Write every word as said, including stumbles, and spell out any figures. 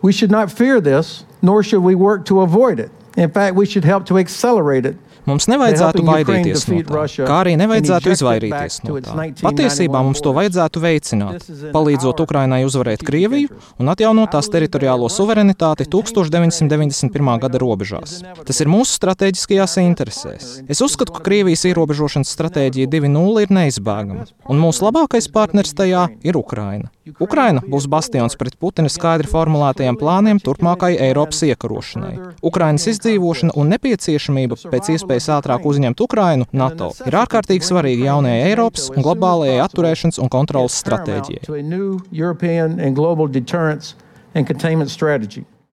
We should not fear this, nor should we work to avoid it. In fact, we should help to accelerate it. Mums nevajadzētu baidīties no tā, kā arī nevajadzētu izvairīties no tā. Patiesībā mums to vajadzētu veicināt, palīdzot Ukrainai uzvarēt Krieviju un atjaunot tās teritoriālo suverenitāti tūkstoš deviņsimt deviņdesmit pirmā gada robežās. Tas ir mūsu stratēģiskajās interesēs. Es uzskatu, ka Krievijas ierobežošanas stratēģija divi nulle ir neizbēgama, un mūsu labākais partners tajā ir Ukraina. Ukraina būs bastions pret Putina skaidri formulētajiem plāniem turpmākai Eiropas iekarošanai. Ukrainas izdzīvošana un nepieciešamība pēc iespējas ātrāk uzņemt Ukrainu NATO ir ārkārtīgi svarīgi jaunajai Eiropas un globālajai atturēšanas un kontrolas stratēģijai.